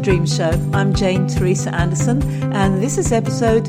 Dream Show. I'm Jane Teresa Anderson, and this is episode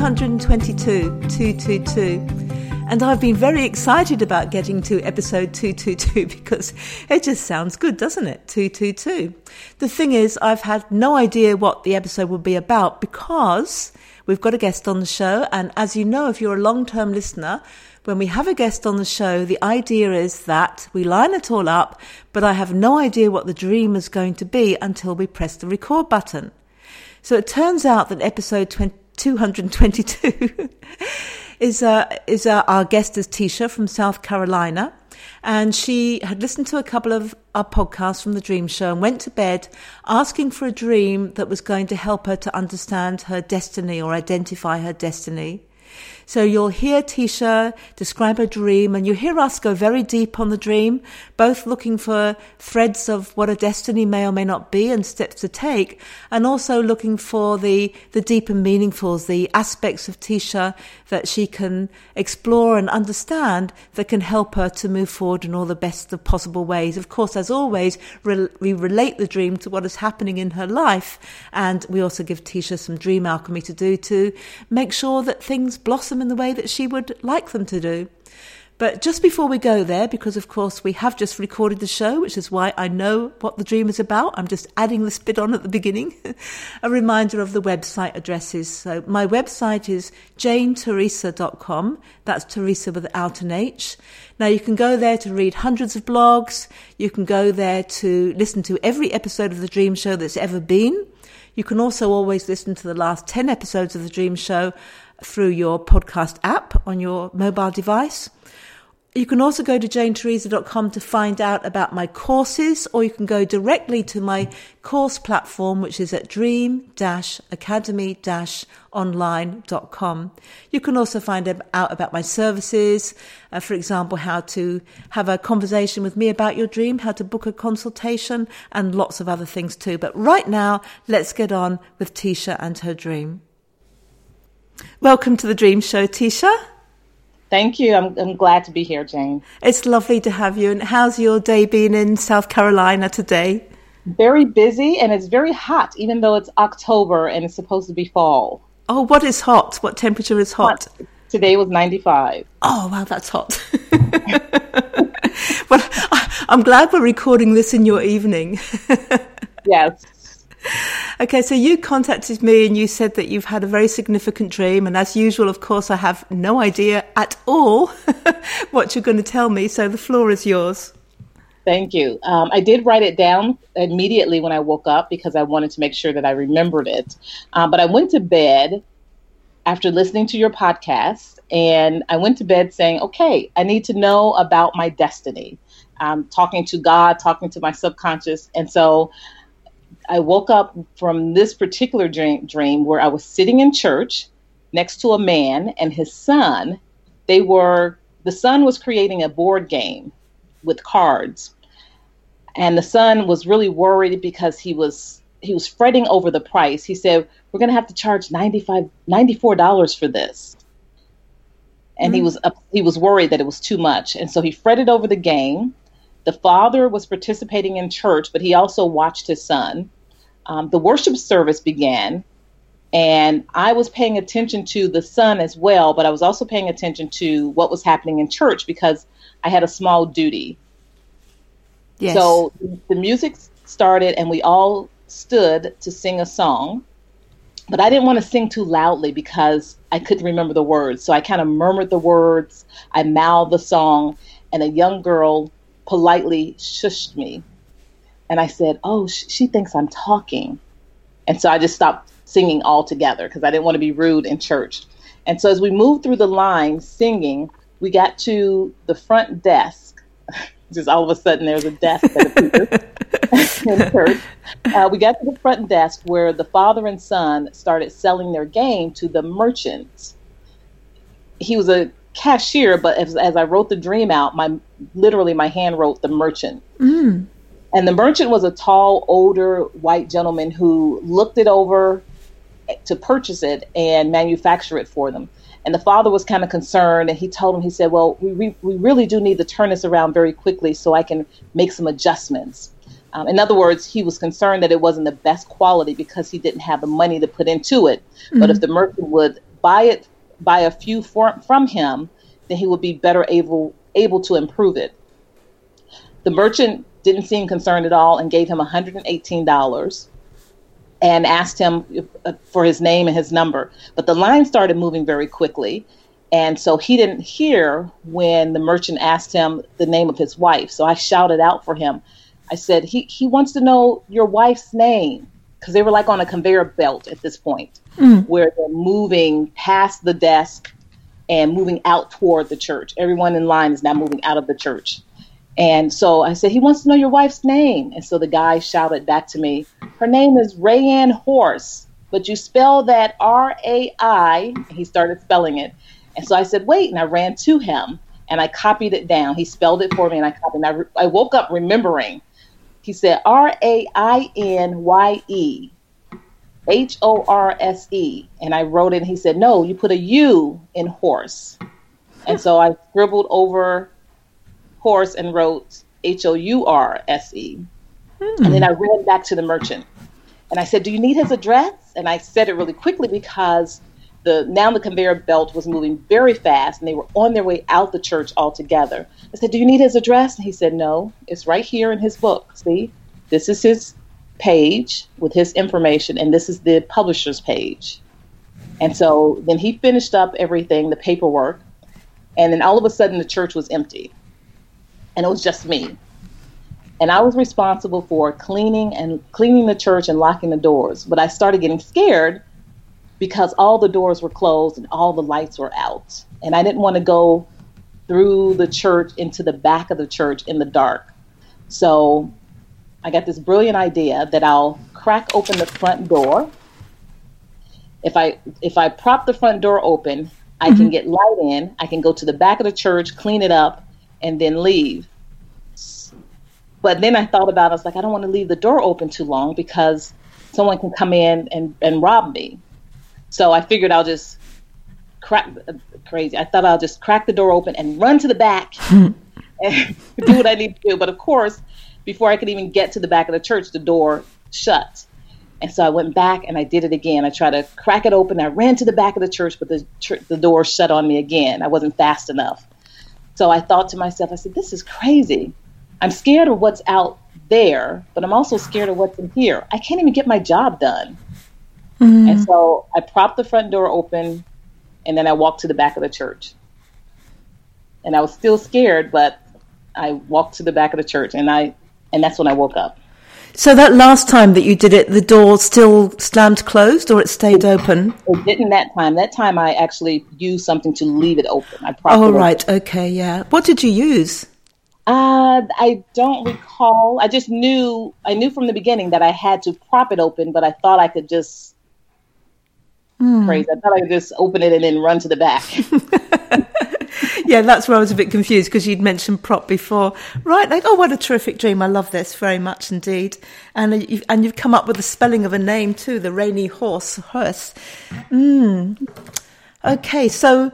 222. And I've been very excited about getting to episode 222 because it just sounds good, doesn't it? 222. The thing is, I've had no idea what the episode will be about because we've got a guest on the show. And as you know, if you're a long-term listener, when we have a guest on the show, the idea is that we line it all up, but I have no idea what the dream is going to be until we press the record button. So it turns out that episode 222 is our guest is Tisha from South Carolina. And she had listened to a couple of our podcasts from the Dream Show and went to bed asking for a dream that was going to help her to understand her destiny or identify her destiny. So you'll hear Tisha describe her dream, and you hear us go very deep on the dream, both looking for threads of what a destiny may or may not be and steps to take, and also looking for the deep and meaningfuls, the aspects of Tisha that she can explore and understand that can help her to move forward in all the best of possible ways. Of course, as always, we relate the dream to what is happening in her life, and we also give Tisha some dream alchemy to do to make sure that things blossom in the way that she would like them to do. But just before we go there, because of course we have just recorded the show, which is why I know what the dream is about, I'm just adding this bit on at the beginning, a reminder of the website addresses. So my website is janeteresa.com. That's Teresa without an H. Now you can go there to read hundreds of blogs. You can go there to listen to every episode of the Dream Show that's ever been. You can also always listen to the last 10 episodes of the Dream Show through your podcast app on your mobile device. You can also go to janeteresa.com to find out about my courses, or you can go directly to my course platform, which is at dream-academy-online.com. You can also find out about my services, for example, how to have a conversation with me about your dream, how to book a consultation, and lots of other things too. But right now, let's get on with Tisha and her dream. Welcome to the Dream Show, Tisha. Thank you. I'm glad to be here, Jane. It's lovely to have you. And how's your day been in South Carolina today? Very busy, and it's very hot, even though it's October and it's supposed to be fall. Oh, what is hot? What temperature is hot? Today was 95. Oh, wow, that's hot. Well, I'm glad we're recording this in your evening. Yes. Okay, so you contacted me and you said that you've had a very significant dream. And as usual, of course, I have no idea at all what you're going to tell me. So the floor is yours. Thank you. I did write it down immediately when I woke up because I wanted to make sure that I remembered it. But I went to bed after listening to your podcast, and I went to bed saying, okay, I need to know about my destiny. Talking to God, talking to my subconscious. And so I woke up from this particular dream where I was sitting in church next to a man and his son. The son was creating a board game with cards. And the son was really worried because he was fretting over the price. He said, we're going to have to charge $94 for this. And he was worried that it was too much. And so he fretted over the game. The father was participating in church, but he also watched his son. The worship service began, and I was paying attention to the son as well, but I was also paying attention to what was happening in church because I had a small duty. Yes. So the music started, and we all stood to sing a song, but I didn't want to sing too loudly because I couldn't remember the words. So I kind of murmured the words, I mouthed the song, and a young girl politely shushed me. And I said, oh, she thinks I'm talking. And so I just stopped singing altogether because I didn't want to be rude in church. And so as we moved through the line singing, we got to the front desk. Just all of a sudden there was a desk in church. We got to the front desk where the father and son started selling their game to the merchant. He was a cashier, but as I wrote the dream out, my hand wrote the merchant. Mm. And the merchant was a tall, older white gentleman who looked it over to purchase it and manufacture it for them. And the father was kind of concerned, and he told him, he said, well, we really do need to turn this around very quickly so I can make some adjustments. In other words, he was concerned that it wasn't the best quality because he didn't have the money to put into it. Mm-hmm. But if the merchant would buy a few from him, then he would be better able to improve it. The merchant didn't seem concerned at all and gave him $118 and asked him for his name and his number. But the line started moving very quickly. And so he didn't hear when the merchant asked him the name of his wife. So I shouted out for him. I said, he wants to know your wife's name, because they were like on a conveyor belt at this point, where they're moving past the desk and moving out toward the church. Everyone in line is now moving out of the church. And so I said, he wants to know your wife's name. And so the guy shouted back to me, her name is Rayanne Horse, but you spell that R-A-I. And he started spelling it. And so I said, wait, and I ran to him and I copied it down. He spelled it for me and I copied it. I woke up remembering. He said R-A-I-N-Y-E H-O-R-S-E. And I wrote it and he said, no, you put a U in horse. And so I scribbled over horse and wrote H-O-U-R-S-E. And then I ran back to the merchant and I said, do you need his address? And I said it really quickly because now the conveyor belt was moving very fast and they were on their way out the church altogether. I said, do you need his address? And he said, no, it's right here in his book. See, this is his page with his information and this is the publisher's page. And so then he finished up everything, the paperwork, and then all of a sudden the church was empty and it was just me. And I was responsible for cleaning the church and locking the doors. But I started getting scared because all the doors were closed and all the lights were out. And I didn't want to go through the church into the back of the church in the dark. So I got this brilliant idea that I'll crack open the front door. If I prop the front door open, I can get light in, I can go to the back of the church, clean it up, and then leave. But then I thought about it, I was like, I don't want to leave the door open too long because someone can come in and rob me. So I figured I'll just I thought I'll just crack the door open and run to the back and do what I need to do. But of course, before I could even get to the back of the church, the door shut. And so I went back and I did it again. I tried to crack it open. I ran to the back of the church, but the door shut on me again. I wasn't fast enough. So I thought to myself, I said, this is crazy. I'm scared of what's out there, but I'm also scared of what's in here. I can't even get my job done. And so I propped the front door open and then I walked to the back of the church. And I was still scared, but I walked to the back of the church and that's when I woke up. So that last time that you did it, the door still slammed closed or it stayed open? It didn't that time. That time I actually used something to leave it open. I propped it open. Right. Okay. Yeah. What did you use? I don't recall. I knew from the beginning that I had to prop it open, but I thought I could just crazy. I thought I could just open it and then run to the back. Yeah, that's where I was a bit confused because you'd mentioned prop before. Right, like, oh, what a terrific dream. I love this very much indeed. And you've come up with the spelling of a name too, the Rainy Horse. Okay, so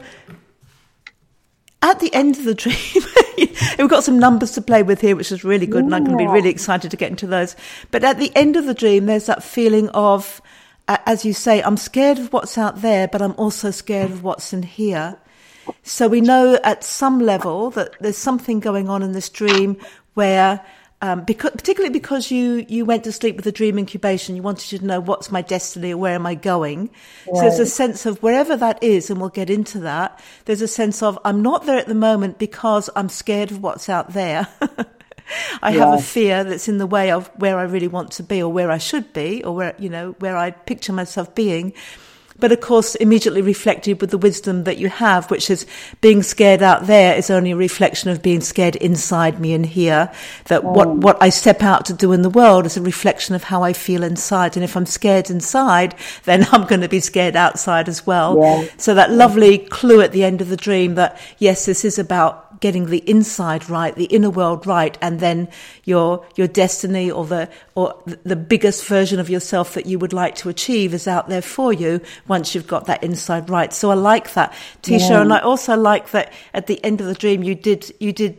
at the end of the dream, we've got some numbers to play with here, which is really good, and I'm going to be really excited to get into those. But at the end of the dream, there's that feeling of, as you say, I'm scared of what's out there, but I'm also scared of what's in here. So we know at some level that there's something going on in this dream where, particularly because you went to sleep with a dream incubation, you wanted to know what's my destiny or where am I going. Right. So there's a sense of wherever that is, and we'll get into that, there's a sense of I'm not there at the moment because I'm scared of what's out there. I have a fear that's in the way of where I really want to be or where I should be or where I picture myself being. But of course, immediately reflected with the wisdom that you have, which is being scared out there is only a reflection of being scared inside me in here. That what I step out to do in the world is a reflection of how I feel inside. And if I'm scared inside, then I'm going to be scared outside as well. Yeah. So that lovely clue at the end of the dream that, yes, this is about getting the inside right, the inner world right, and then your destiny or the biggest version of yourself that you would like to achieve is out there for you once you've got that inside right. So I like that, Tisha, and I also like that at the end of the dream you did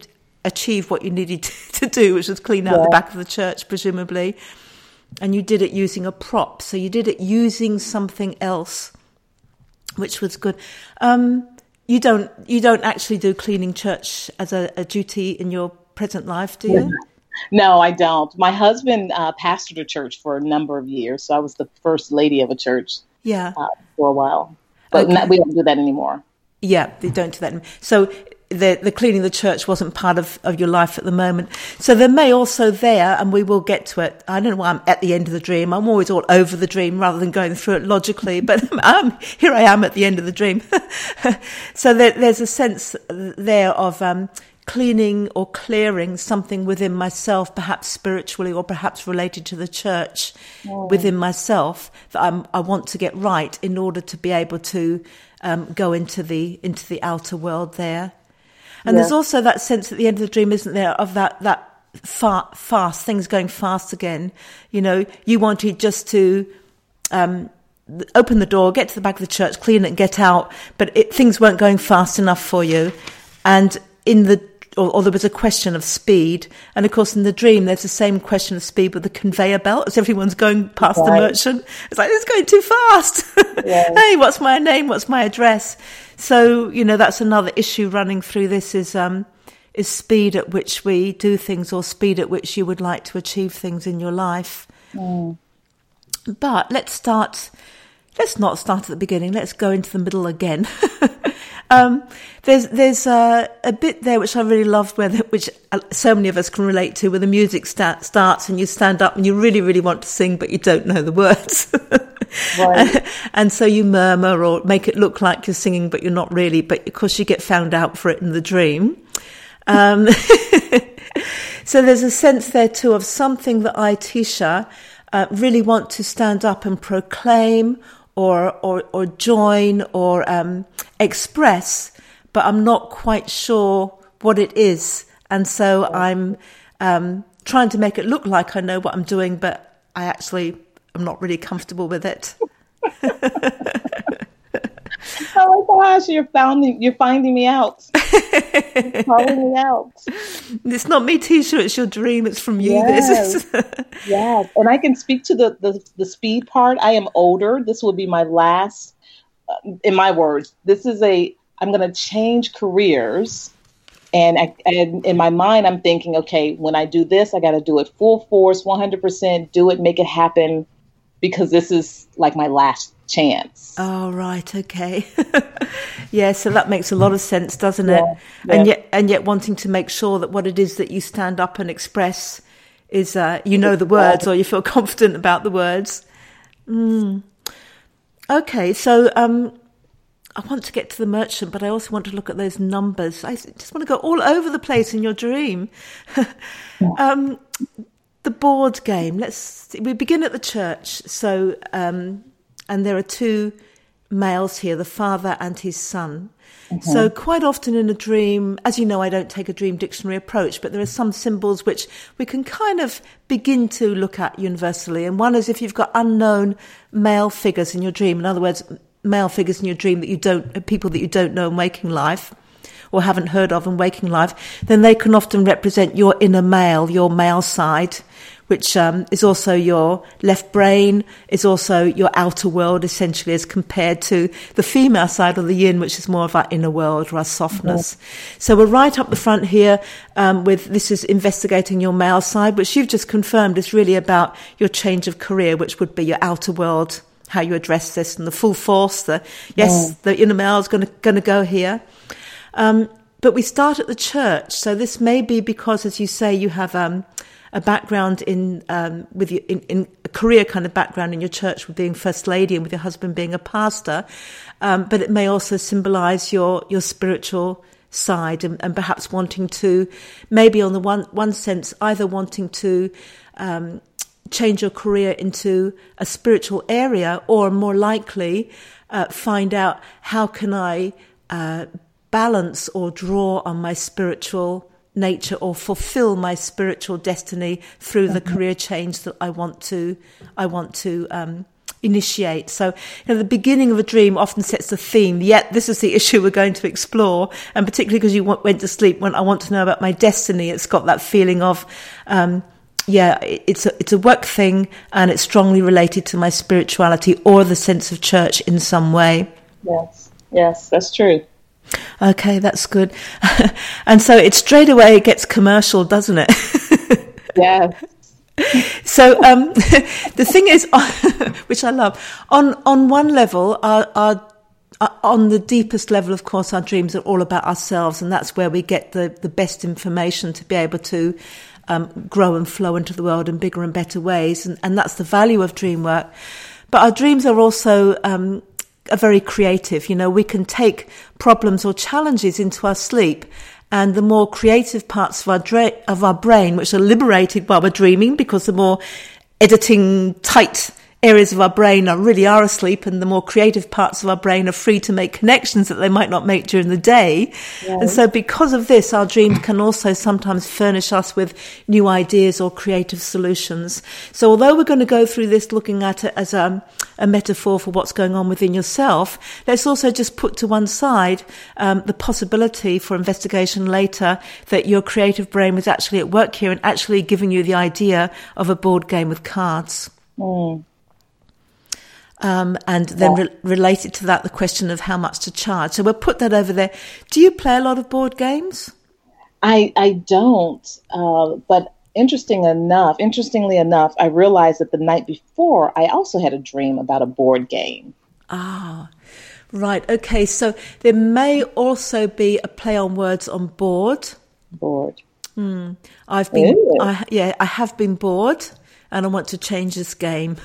achieve what you needed to do, which was clean out the back of the church, presumably. And you did it using a prop. So you did it using something else, which was good. You don't actually do cleaning church as a duty in your present life, do you? No, I don't. My husband pastored a church for a number of years, so I was the first lady of a church for a while. But we don't do that anymore. Yeah, they don't do that anymore. So the cleaning the church wasn't part of your life at the moment. So there may also and we will get to it. I don't know why I'm at the end of the dream. I'm always all over the dream rather than going through it logically, but here I am at the end of the dream. So there's a sense there of cleaning or clearing something within myself, perhaps spiritually or perhaps related to the church within myself that I want to get right in order to be able to go into the outer world there. And there's also that sense at the end of the dream, isn't there, of that fast, things going fast again. You know, you wanted just to open the door, get to the back of the church, clean it and get out, but things weren't going fast enough for you. And or there was a question of speed. And of course, in the dream, there's the same question of speed with the conveyor belt as everyone's going past the merchant. It's like, it's going too fast. Hey, what's my name? What's my address? So, you know, that's another issue running through this is speed at which we do things or speed at which you would like to achieve things in your life. But let's not start at the beginning. Let's go into the middle again. There's a bit there which I really loved, which so many of us can relate to, where the music starts and you stand up and you really, really want to sing, but you don't know the words. And so you murmur or make it look like you're singing, but you're not really. But of course, you get found out for it in the dream. So there's a sense there too of something that I, Tisha, really want to stand up and proclaim or join or express, but I'm not quite sure what it is. And so I'm trying to make it look like I know what I'm doing, but I actually am not really comfortable with it. Oh my gosh, you're finding me out. You're calling me out. It's not me, Tisha, it's your dream. It's from you. Yes. Yes. And I can speak to the speed part. I am older. This will be my last, in my words, I'm going to change careers. And in my mind, I'm thinking, okay, when I do this, I got to do it full force, 100%, do it, make it happen, because this is like my last chance. Oh, right. Okay. Yeah. So that makes a lot of sense, doesn't it? Yeah. And yet wanting to make sure that what it is that you stand up and express is, you know, the words, or you feel confident about the words. Okay. So, I want to get to the merchant, but I also want to look at those numbers. I just want to go all over the place in your dream. The board game. We begin at the church. So, and there are two males here, the father and his son. Mm-hmm. So quite often in a dream, as you know, I don't take a dream dictionary approach, but there are some symbols which we can kind of begin to look at universally. And one is if you've got unknown male figures in your dream, in other words, male figures in your dream people that you don't know in waking life or haven't heard of in waking life, then they can often represent your inner male, your male side, which is also your left brain, is also your outer world, essentially, as compared to the female side or the yin, which is more of our inner world or our softness. Yeah. So we're right up the front here with this is investigating your male side, which you've just confirmed is really about your change of career, which would be your outer world, how you address this, and the full force, the inner male is going to go here. But we start at the church. So this may be because, as you say, you have a background in a career kind of background in your church with being first lady and with your husband being a pastor. But it may also symbolize your spiritual side and perhaps wanting to, maybe on the one sense, either wanting to change your career into a spiritual area, or more likely find out how can I balance or draw on my spiritual nature or fulfill my spiritual destiny through the career change that I want to initiate. So, the beginning of a dream often sets the theme, yet this is the issue we're going to explore. And particularly because you went to sleep when I want to know about my destiny, it's got that feeling of, it's a work thing, and it's strongly related to my spirituality or the sense of church in some way. Yes, that's true. Okay, that's good. And so it straight away gets commercial, doesn't it? Yes. So the thing is, which I love, on one level, our on the deepest level, of course, our dreams are all about ourselves, and that's where we get the best information to be able to grow and flow into the world in bigger and better ways, and that's the value of dream work. But our dreams are also are very creative. We can take problems or challenges into our sleep, and the more creative parts of our brain, which are liberated while we're dreaming, because the more editing tight areas of our brain really are asleep, and the more creative parts of our brain are free to make connections that they might not make during the day. Right. And so because of this, our dreams can also sometimes furnish us with new ideas or creative solutions. So although we're going to go through this looking at it as a metaphor for what's going on within yourself, let's also just put to one side the possibility for investigation later that your creative brain was actually at work here and actually giving you the idea of a board game with cards. And then related to that, the question of how much to charge. So we'll put that over there. Do you play a lot of board games? I don't, but interestingly enough, I realized that the night before, I also had a dream about a board game. Ah, right. Okay, so there may also be a play on words on board. Bored. I have been bored, and I want to change this game.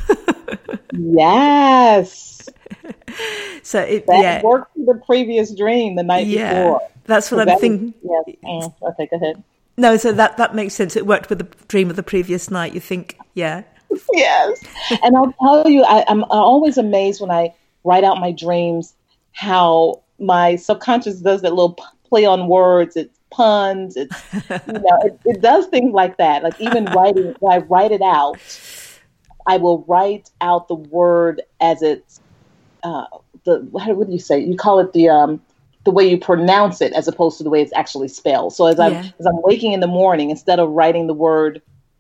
Yes. So that worked for the previous dream the night before. That's what I'm thinking. Yes. Okay, go ahead. No, so that makes sense. It worked with the dream of the previous night. You think, yeah. Yes. And I'll tell you, I'm always amazed when I write out my dreams how my subconscious does that little play on words. It's puns. It's it does things like that. Like even writing, when I write it out, I will write out the word as it's what do you say? You call it the way you pronounce it as opposed to the way it's actually spelled. So as I'm waking in the morning, instead of writing the word,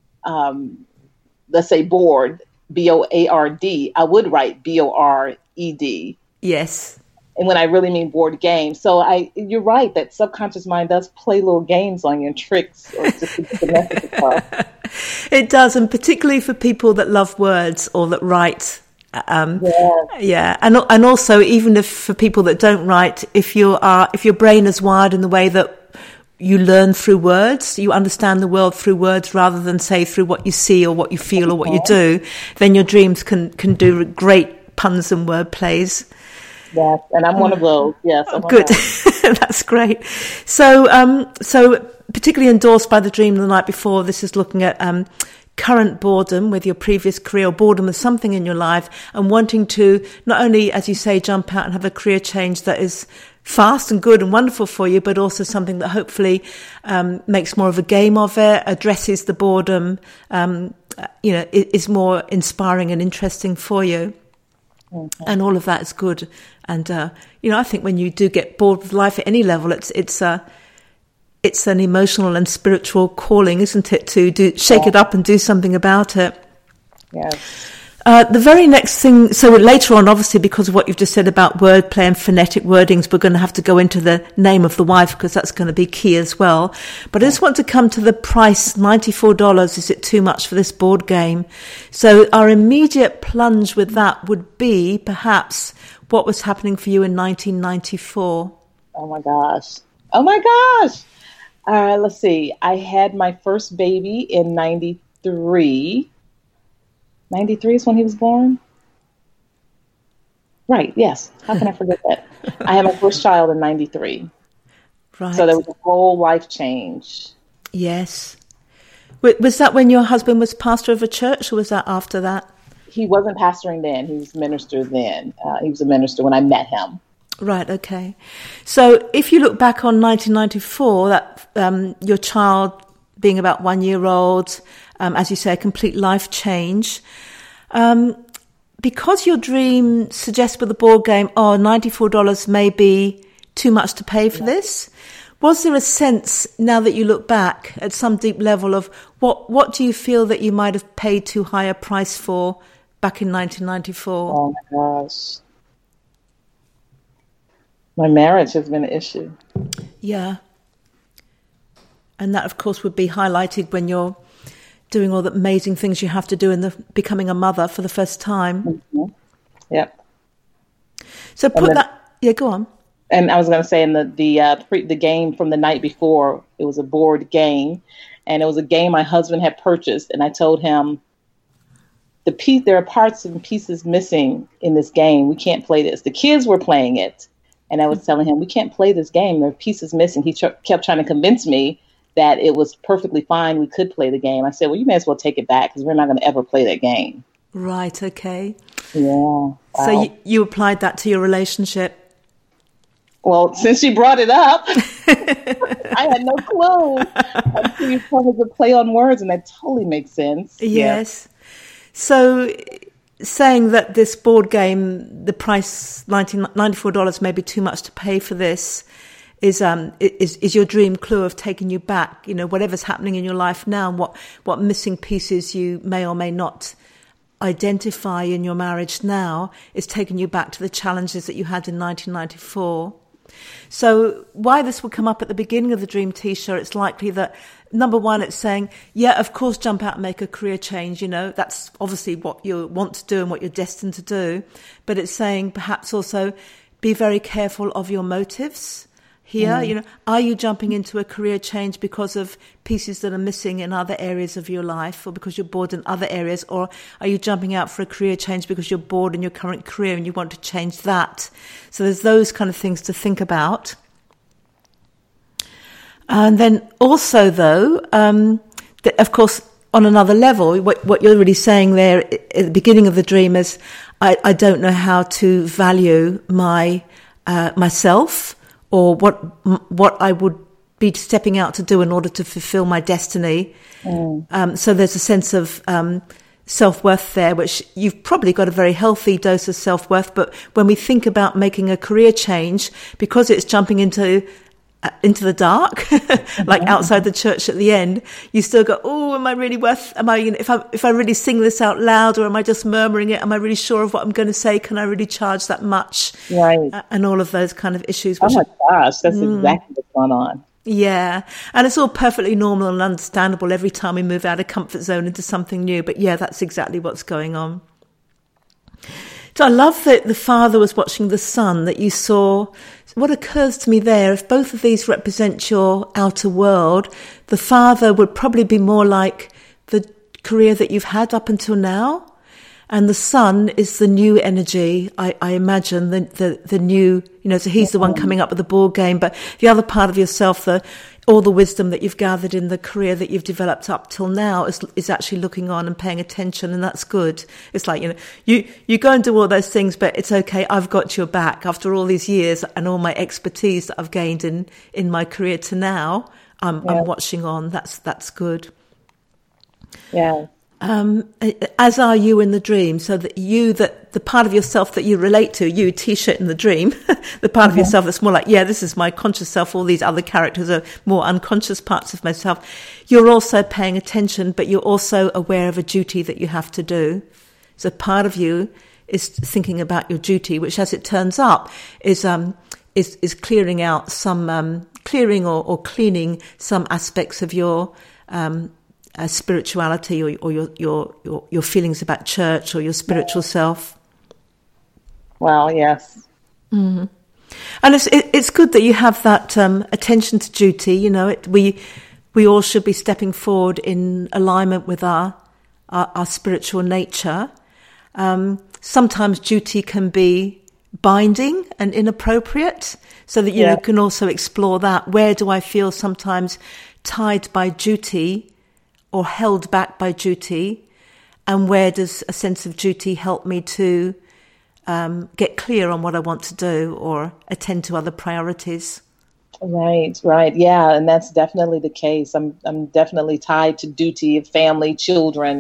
let's say board, B-O-A-R-D, I would write B-O-R-E-D. Yes. And when I really mean board game. So you're right, that subconscious mind does play little games on you and tricks or just to get the message across. It does, and particularly for people that love words or that write. And also even if for people that don't write, if your brain is wired in the way that you learn through words, you understand the world through words rather than say through what you see or what you feel or what you do, then your dreams can do great puns and word plays. Yes, and I'm one of those. Yes, good. That's great. So particularly endorsed by the dream the night before, this is looking at current boredom with your previous career, or boredom with something in your life, and wanting to not only, as you say, jump out and have a career change that is fast and good and wonderful for you, but also something that hopefully makes more of a game of it, addresses the boredom, is more inspiring and interesting for you. Mm-hmm. And all of that is good. And, I think when you do get bored with life at any level, it's an emotional and spiritual calling, isn't it, to shake it up and do something about it. Yes. The very next thing, so later on, obviously, because of what you've just said about wordplay and phonetic wordings, we're going to have to go into the name of the wife because that's going to be key as well. But I just want to come to the price, $94. Is it too much for this board game? So our immediate plunge with that would be perhaps what was happening for you in 1994. Oh my gosh. Let's see. I had my first baby in 93. 93 is when he was born? Right, yes. How can I forget that? I had my first child in 93. Right. So there was a whole life change. Yes. Was that when your husband was pastor of a church, or was that after that? He wasn't pastoring then. He was minister then. He was a minister when I met him. Right, okay. So if you look back on 1994, that your child being about 1 year old, as you say, a complete life change. because your dream suggests with the board game, $94 may be too much to pay for this. Was there a sense, now that you look back at some deep level, of what do you feel that you might have paid too high a price for back in 1994? Oh my gosh. My marriage has been an issue. Yeah. And that, of course, would be highlighted when you're doing all the amazing things you have to do in becoming a mother for the first time. Mm-hmm. Yep. So go on. And I was going to say, in the game from the night before, it was a board game, and it was a game my husband had purchased, and I told him, there are parts and pieces missing in this game. We can't play this. The kids were playing it, and I was telling him, we can't play this game. There are pieces missing. He kept trying to convince me that it was perfectly fine. We could play the game. I said, well, you may as well take it back, because we're not going to ever play that game. Right. Okay. Yeah. Wow. So you applied that to your relationship. Well, since you brought it up, I had no clue. You told me to play on words, and that totally makes sense. Yes. Yeah. So saying that this board game, the price, $94 may be too much to pay for this, is your dream clue of taking you back, whatever's happening in your life now, and what missing pieces you may or may not identify in your marriage now is taking you back to the challenges that you had in 1994. So why this will come up at the beginning of the Dream T-shirt, it's likely that, number one, it's saying, yeah, of course, jump out and make a career change. That's obviously what you want to do and what you're destined to do. But it's saying perhaps also be very careful of your motives here. Are you jumping into a career change because of pieces that are missing in other areas of your life, or because you're bored in other areas? Or are you jumping out for a career change because you're bored in your current career and you want to change that? So there's those kind of things to think about. And then also, though, of course, on another level, what you're really saying there at the beginning of the dream is, I don't know how to value myself, or what I would be stepping out to do in order to fulfill my destiny. So there's a sense of self-worth there, which you've probably got a very healthy dose of self-worth. But when we think about making a career change, because it's jumping into the dark, like outside the church at the end, you still go, oh, am I really if I really sing this out loud, or am I just murmuring it? Am I really sure of what I'm going to say? Can I really charge that much? Right. And all of those kind of issues. Oh my gosh, that's exactly what's going on. Yeah. And it's all perfectly normal and understandable every time we move out of comfort zone into something new. But yeah, that's exactly what's going on. So I love that the father was watching the son, that you saw. What occurs to me there, if both of these represent your outer world, the father would probably be more like the career that you've had up until now. And the son is the new energy, I imagine, the new, so he's the one coming up with the board game. But the other part of yourself, all the wisdom that you've gathered in the career that you've developed up till now is actually looking on and paying attention, and that's good. It's like, you go and do all those things, but it's okay, I've got your back. After all these years and all my expertise that I've gained in my career to now, I'm watching on. That's good. Yeah. As are you in the dream, so that the part of yourself that you relate to, you T-shirt in the dream, the part of yourself that's more like, yeah, this is my conscious self, all these other characters are more unconscious parts of myself. You're also paying attention, but you're also aware of a duty that you have to do. So part of you is thinking about your duty, which, as it turns up, is clearing out some, clearing or cleaning some aspects of your, spirituality or your feelings about church or your spiritual self. Well, yes. Mm-hmm. And it's good that you have that attention to duty. We all should be stepping forward in alignment with our spiritual nature. Sometimes duty can be binding and inappropriate, so that you can also explore that. Where do I feel sometimes tied by duty or held back by duty, and where does a sense of duty help me to get clear on what I want to do or attend to other priorities? Right. Yeah, and that's definitely the case. I'm definitely tied to duty of family, children,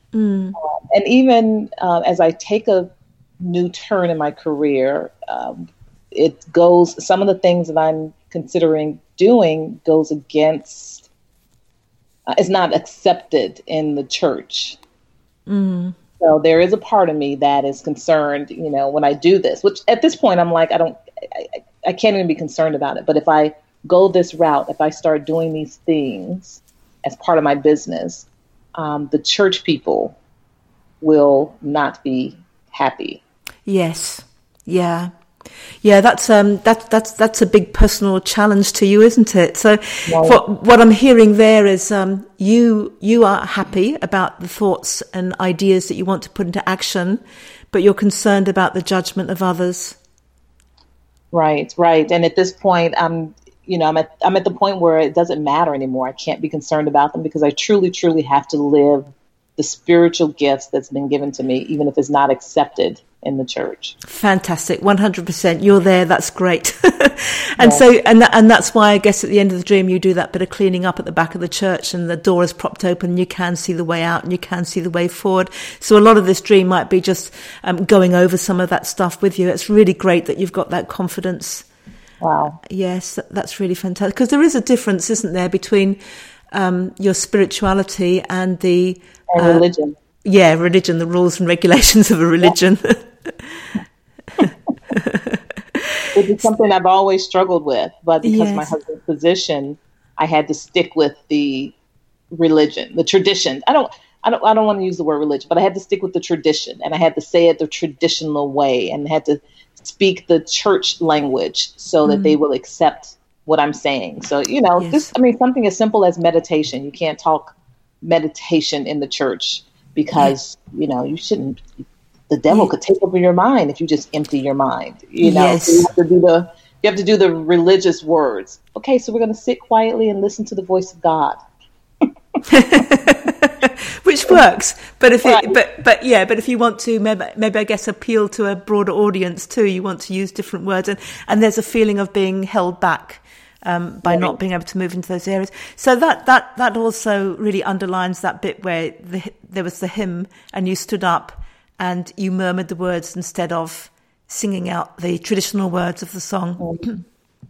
Mm. And even as I take a new turn in my career, some of the things that I'm considering doing goes against, is not accepted in the church. Mm. So there is a part of me that is concerned, when I do this, which at this point I'm like, I can't even be concerned about it. But if I go this route, if I start doing these things as part of my business, the church people will not be happy. Yes. Yeah. Yeah, that's a big personal challenge to you, isn't it? So what I'm hearing there is you are happy about the thoughts and ideas that you want to put into action, but you're concerned about the judgment of others. Right. And at this point, I'm at the point where it doesn't matter anymore. I can't be concerned about them because I truly, truly have to live the spiritual gifts that's been given to me, even if it's not accepted in the church. Fantastic. 100%. You're there. That's great. And that's why I guess at the end of the dream, you do that bit of cleaning up at the back of the church and the door is propped open and you can see the way out and you can see the way forward. So a lot of this dream might be just going over some of that stuff with you. It's really great that you've got that confidence. Wow. Yes, that's really fantastic. Because there is a difference, isn't there, between your spirituality and religion. Yeah, religion, the rules and regulations of a religion. Yeah. Which is something I've always struggled with, but because of my husband's position, I had to stick with the religion, the tradition. I don't want to use the word religion, but I had to stick with the tradition, and I had to say it the traditional way, and had to speak the church language so that they will accept what I'm saying. So, something as simple as meditation. You can't talk meditation in the church because, you shouldn't. The devil could take over your mind if you just empty your mind. So you have to do the religious words. Okay, so we're going to sit quietly and listen to the voice of God. Which works, but if you want to maybe I guess appeal to a broader audience too, you want to use different words, and there's a feeling of being held back by not being able to move into those areas. So that also really underlines that bit where there was the hymn and you stood up and you murmured the words instead of singing out the traditional words of the song.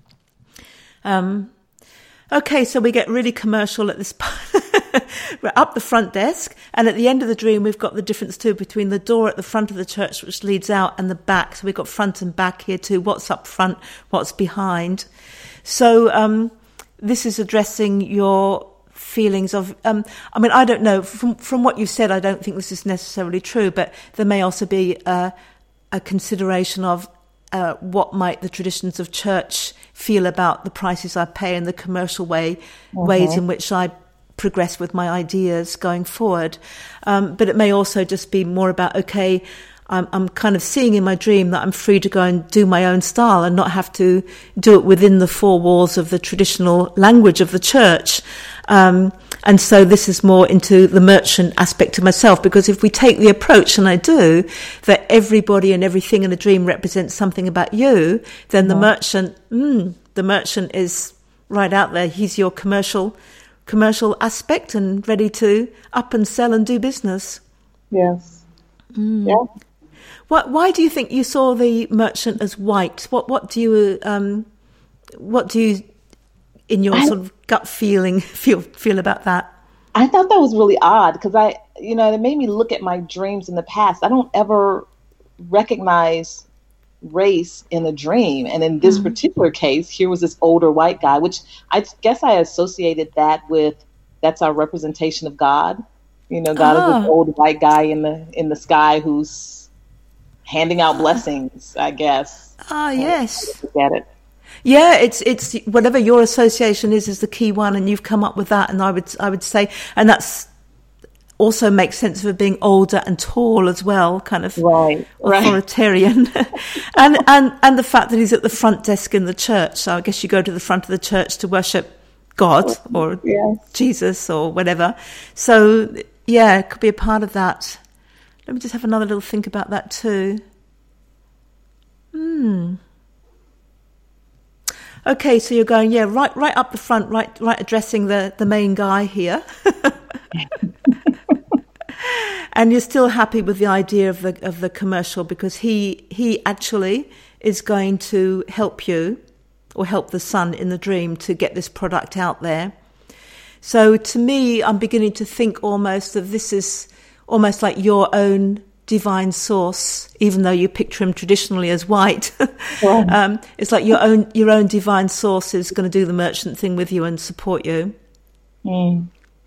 Okay, so we get really commercial at this point. We're up the front desk, and at the end of the dream, we've got the difference too between the door at the front of the church, which leads out, and the back. So we've got front and back here too. What's up front? What's behind? So this is addressing your feelings of. I don't know. From what you've said, I don't think this is necessarily true, but there may also be a consideration of what might the traditions of church feel about the prices I pay and the commercial ways in which I progress with my ideas going forward. But it may also just be more about, okay, I'm kind of seeing in my dream that I'm free to go and do my own style and not have to do it within the four walls of the traditional language of the church. And so this is more into the merchant aspect of myself, because if we take the approach, and I do, that everybody and everything in the dream represents something about you, then the merchant is right out there. He's your commercial aspect and ready to up and sell and do business. Yes. Yeah. Why do you think you saw the merchant as white? What do you in your sort of gut feeling feel about that? I thought that was really odd because it made me look at my dreams in the past. I don't ever recognize race in a dream. And in this particular case, here was this older white guy, which I guess I associated that with, that's our representation of God. God is this old white guy in the sky who's handing out blessings, I guess. Yes. Get it. Yeah, it's whatever your association is the key one, and you've come up with that. And I would say, and that's also makes sense for being older and tall as well, kind of authoritarian, and the fact that he's at the front desk in the church. So I guess you go to the front of the church to worship God or Jesus or whatever. So yeah, it could be a part of that. Let me just have another little think about that too. Okay, so you're going, right up the front, right addressing the main guy here. And you're still happy with the idea of the commercial, because he actually is going to help you, or help the son in the dream, to get this product out there. So to me, I'm beginning to think almost of this is almost like your own divine source, even though you picture him traditionally as white. Right. It's like your own divine source is going to do the merchant thing with you and support you. Mm.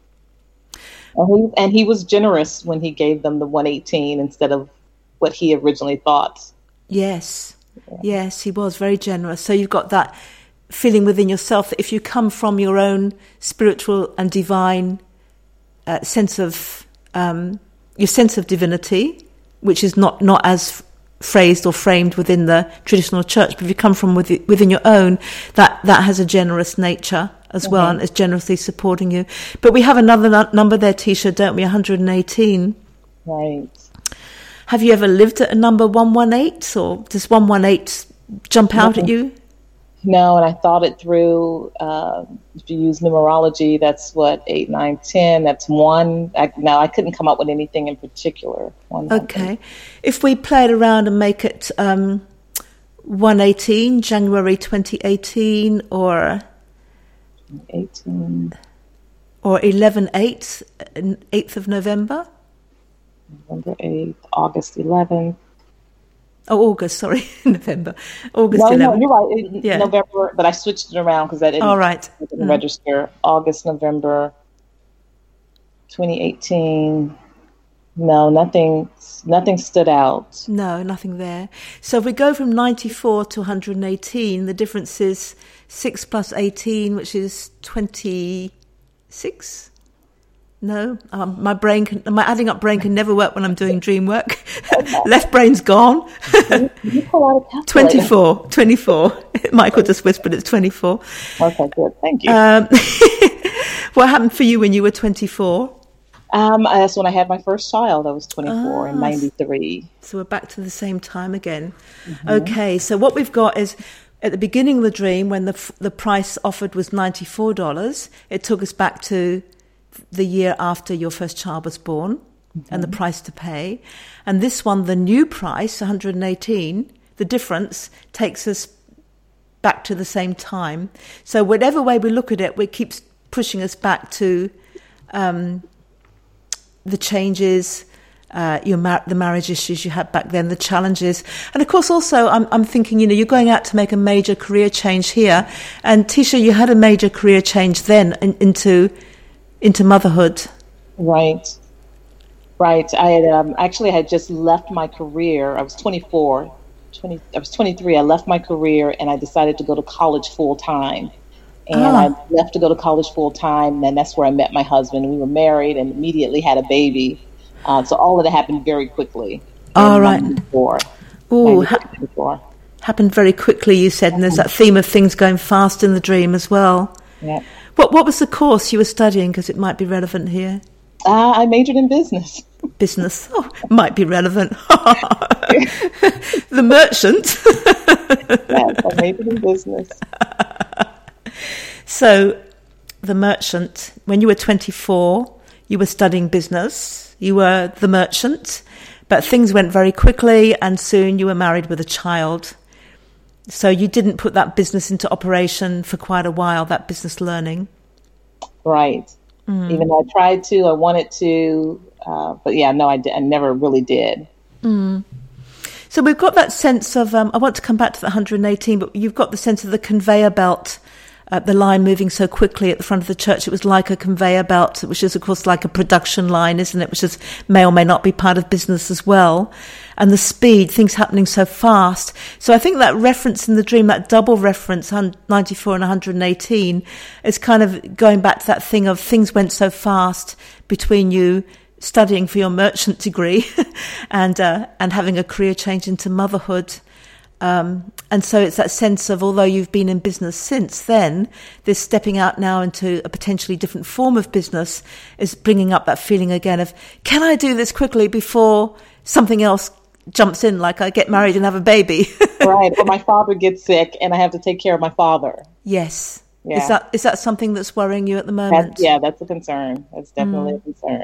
And he was generous when he gave them the 118 instead of what he originally thought. Yes. Yeah. Yes, he was very generous. So you've got that feeling within yourself that if you come from your own spiritual and divine sense of your sense of divinity, which is not as phrased or framed within the traditional church, but if you come from within your own, that has a generous nature as well, and is generously supporting you. But we have another number there, Tisha, don't we? 118. Right. Have you ever lived at a number 118, or does 118 jump out at you? No, and I thought it through. If you use numerology, that's what 8, 9, 10. That's 1. I couldn't come up with anything in particular. Okay, if we play it around and make it 118, January 2018, or 18, or 11/8, 8th of November. November 8th, August 11th. Oh, August, sorry, November. August No, 11th. you're right. Yeah. November, but I switched it around because I didn't register. August, November 2018. No, nothing stood out. No, nothing there. So if we go from 94 to 118, the difference is 6 plus 18, which is 26. No, my adding up brain can never work when I'm doing dream work. Left brain's gone. 24. Michael just whispered it's 24. Okay, good. Thank you. What happened for you when you were 24? That's when I had my first child. I was 24 in 93. So we're back to the same time again. Mm-hmm. Okay, so what we've got is at the beginning of the dream, when the price offered was $94, it took us back to the year after your first child was born, and the price to pay. And this one, the new price, 118, the difference takes us back to the same time. So whatever way we look at it, it keeps pushing us back to the changes, the marriage issues you had back then, the challenges. And of course also I'm thinking, you're going out to make a major career change here. And Tisha, you had a major career change then into motherhood. Right. I had just left my career. I was 24. I was 23. I left my career and I decided to go to college full time. And I left to go to college full time, and that's where I met my husband. We were married and immediately had a baby. So all of it happened very quickly. All right. Happened very quickly, you said, and there's that theme of things going fast in the dream as well. Yeah. What was the course you were studying? Because it might be relevant here. I majored in business. Business. Oh, might be relevant. The merchant. Yes, I majored in business. So, the merchant, when you were 24, you were studying business. You were the merchant, but things went very quickly, and soon you were married with a child. So you didn't put that business into operation for quite a while, that business learning. Right. Mm. Even though I tried to, I wanted to, but yeah, no, I never really did. Mm. So we've got that sense of, I want to come back to the 118, but you've got the sense of the conveyor belt, the line moving so quickly at the front of the church. It was like a conveyor belt, which is, of course, like a production line, isn't it? Which may or may not be part of business as well. And the speed, things happening so fast. So I think that reference in the dream, that double reference, 94 and 118, is kind of going back to that thing of things went so fast between you studying for your merchant degree and having a career change into motherhood. And so it's that sense of, although you've been in business since then, this stepping out now into a potentially different form of business is bringing up that feeling again of, can I do this quickly before something else jumps in, like I get married and have a baby? Right. Or my father gets sick and I have to take care of my father. Yes. Yeah. Is that something that's worrying you at the moment? That's a concern. That's definitely a concern.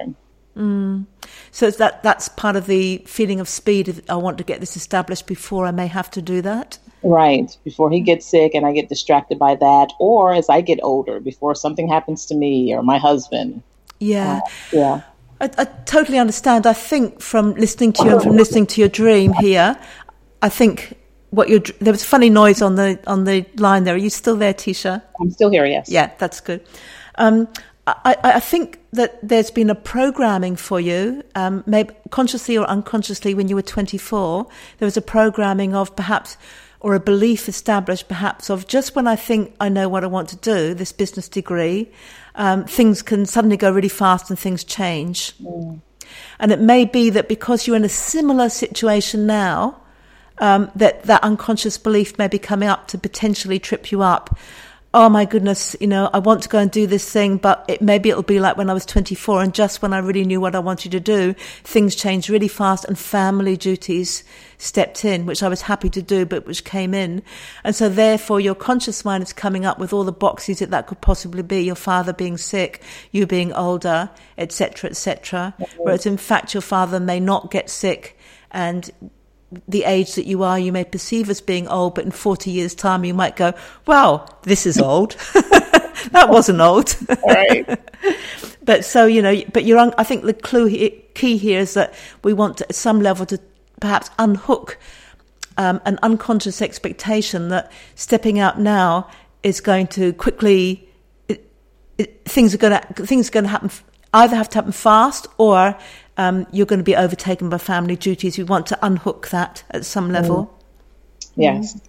So that's part of the feeling of speed. I want to get this established before I may have to do that. Right. Before he gets sick and I get distracted by that, or as I get older, before something happens to me or my husband. Yeah. Yeah. I totally understand. I think from listening to you and from listening to your dream here, I think there was funny noise on the line there. Are you still there, Tisha? I'm still here, yes. Yeah, that's good. I think that there's been a programming for you, maybe consciously or unconsciously, when you were 24. There was a programming of perhaps, or a belief established perhaps of, just when I think I know what I want to do, this business degree, things can suddenly go really fast and things change. And it may be that because you're in a similar situation now, that unconscious belief may be coming up to potentially trip you up. Oh my goodness, I want to go and do this thing, but maybe it'll be like when I was 24, and just when I really knew what I wanted to do, things changed really fast and family duties stepped in, which I was happy to do, but which came in. And so therefore your conscious mind is coming up with all the boxes that could possibly be: your father being sick, you being older, etc., etc. Whereas in fact your father may not get sick, and the age that you are, you may perceive as being old, but in 40 years' time, you might go, well, this is old. That wasn't old. Right. But so, I think the key here is that we want to, at some level, to perhaps unhook an unconscious expectation that stepping out now is going to quickly, things are going to happen, either have to happen fast, or you're going to be overtaken by family duties. We want to unhook that at some level. Yes.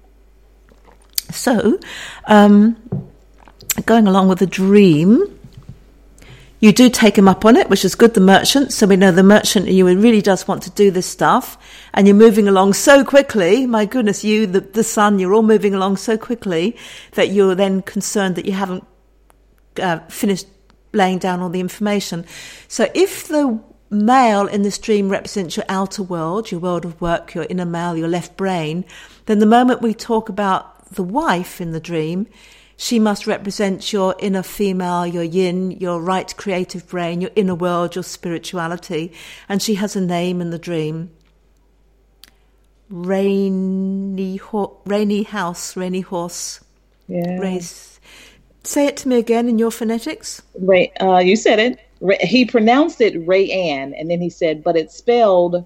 So, going along with the dream, you do take him up on it, which is good, the merchant. So we know the merchant, you really does want to do this stuff. And you're moving along so quickly. My goodness, you, the son, you're all moving along so quickly that you're then concerned that you haven't finished laying down all the information. So if the male in this dream represents your outer world, your world of work, your inner male, your left brain, then the moment we talk about the wife in the dream, she must represent your inner female, your yin, your right creative brain, your inner world, your spirituality. And she has a name in the dream. Rainy house, rainy horse. Yeah. Race. Say it to me again in your phonetics. Right. You said it. He pronounced it Rayanne, and then he said, but it's spelled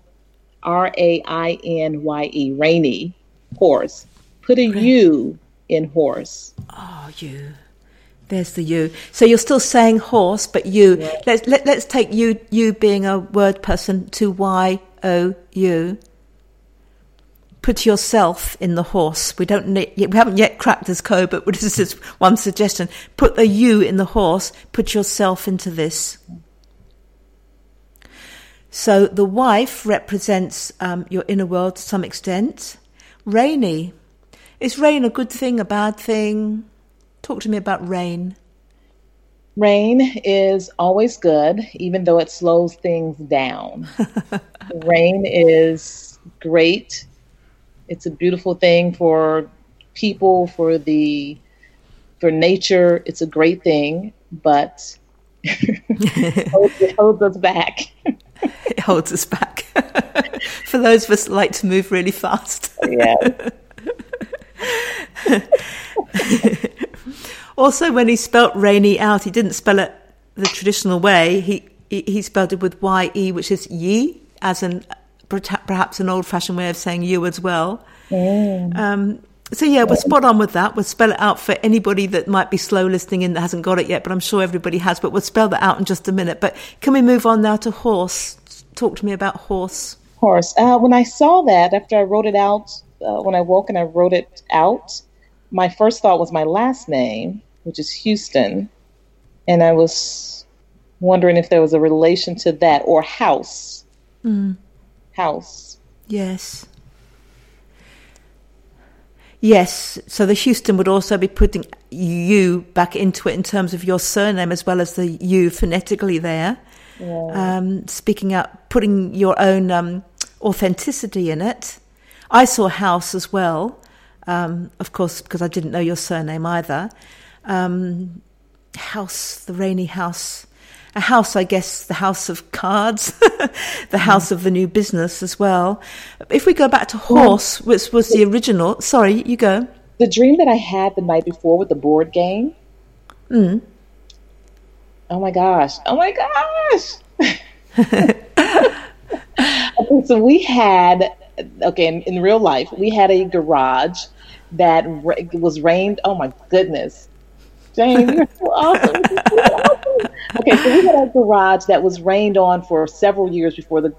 Rainye, rainy, horse. Put a U in horse. Oh, you. There's the you. So you're still saying horse, but you. Yeah. Let's take you being a word person to YOU. Put yourself in the horse. We haven't yet cracked this code, but this is one suggestion. Put the you in the horse. Put yourself into this. So the wife represents your inner world to some extent. Rainy. Is rain a good thing, a bad thing? Talk to me about rain. Rain is always good, even though it slows things down. Rain is great. It's a beautiful thing for people, for nature. It's a great thing, but it holds us back. It holds us back. For those of us that like to move really fast. Yeah. Also, when he spelt rainy out, he didn't spell it the traditional way. He spelled it with Y-E, which is ye, as in perhaps an old-fashioned way of saying you as well. So yeah, we're spot on with that. We'll spell it out for anybody that might be slow listening in that hasn't got it yet, but I'm sure everybody has. But we'll spell that out in just a minute. But can we move on now to horse? Talk to me about horse. Horse. When I saw that, after I wrote it out, when I woke and I wrote it out, my first thought was my last name, which is Houston. And I was wondering if there was a relation to that, or house. House. Yes. Yes. So the Houston would also be putting you back into it in terms of your surname, as well as the you phonetically there. Yeah. Speaking out, putting your own authenticity in it. I saw house as well, of course, because I didn't know your surname either. House, the rainy house. a house, I guess, the house of cards, the house of the new business as well. If we go back to horse, which was the original, sorry, you go. The dream that I had the night before with the board game. Mm. Oh my gosh. Okay, so we had, in real life, we had a garage that was rained. Oh my goodness. Jane, you're so awesome. Okay, so we had a garage that was rained on for several years before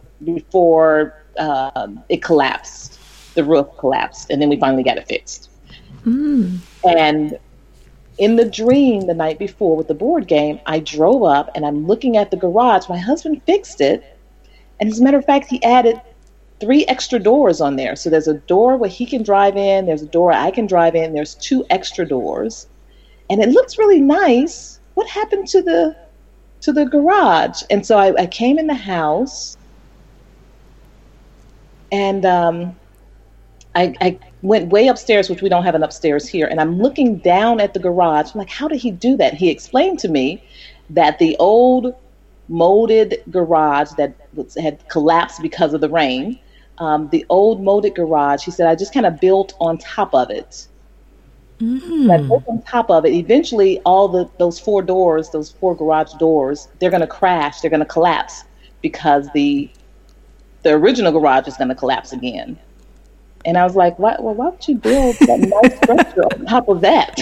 it collapsed. The roof collapsed, and then we finally got it fixed. Mm. And in the dream the night before with the board game, I drove up and I'm looking at the garage. My husband fixed it. And as a matter of fact, he added 3 extra doors on there. So there's a door where he can drive in. There's a door I can drive in. There's 2 extra doors. And it looks really nice. What happened to the garage? And so I came in the house and I went way upstairs, which we don't have an upstairs here. And I'm looking down at the garage. I'm like, how did he do that? He explained to me that the old molded garage that had collapsed because of the rain, the old molded garage, he said, I just kind of built on top of it. Mm. I built on top of it. Eventually, all those 4 doors, those 4 garage doors, they're going to crash. They're going to collapse because the original garage is going to collapse again. And I was like, why would you build that nice structure on top of that?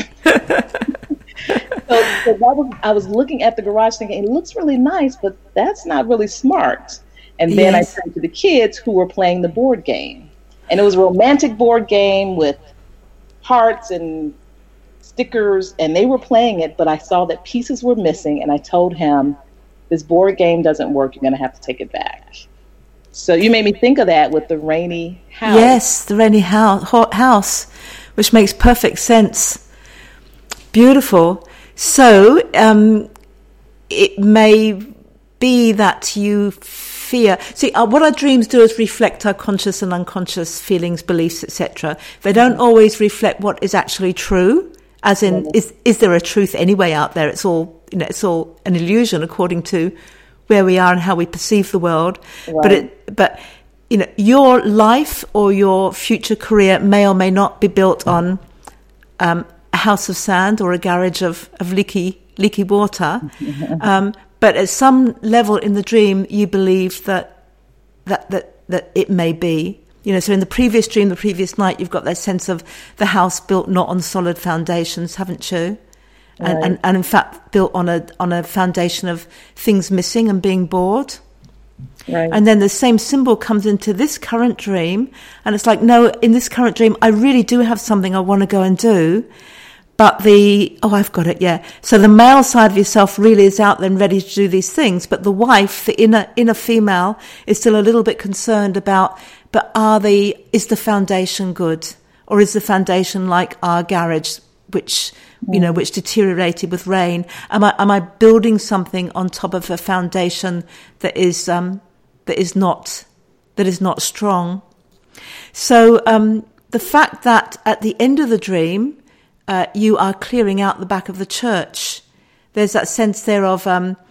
So I was looking at the garage thinking, it looks really nice, but that's not really smart. And then I turned to the kids who were playing the board game. And it was a romantic board game with hearts and stickers, and they were playing it, but I saw that pieces were missing, and I told him, this board game doesn't work, you're going to have to take it back. So you made me think of that with the rainy house. Yes, the rainy house, which makes perfect sense. Beautiful. So it may be that you fear. See, what our dreams do is reflect our conscious and unconscious feelings, beliefs, etc. They don't always reflect what is actually true. As in, is there a truth anyway out there? It's all an illusion according to where we are and how we perceive the world. Right. But your life or your future career may or may not be built on a house of sand or a garage of leaky water. But at some level in the dream, you believe that it may be. So in the previous dream, the previous night, you've got that sense of the house built not on solid foundations, haven't you? Right. And in fact built on a foundation of things missing and being bored. Right. And then the same symbol comes into this current dream, and it's like, no, in this current dream, I really do have something I want to go and do. But I've got it, yeah. So the male side of yourself really is out there and ready to do these things, but the wife, the inner female, is still a little bit concerned about, but is the foundation good? Or is the foundation like our garage, which deteriorated with rain? Am I building something on top of a foundation that is not strong? So the fact that at the end of the dream, you are clearing out the back of the church. There's that sense there of,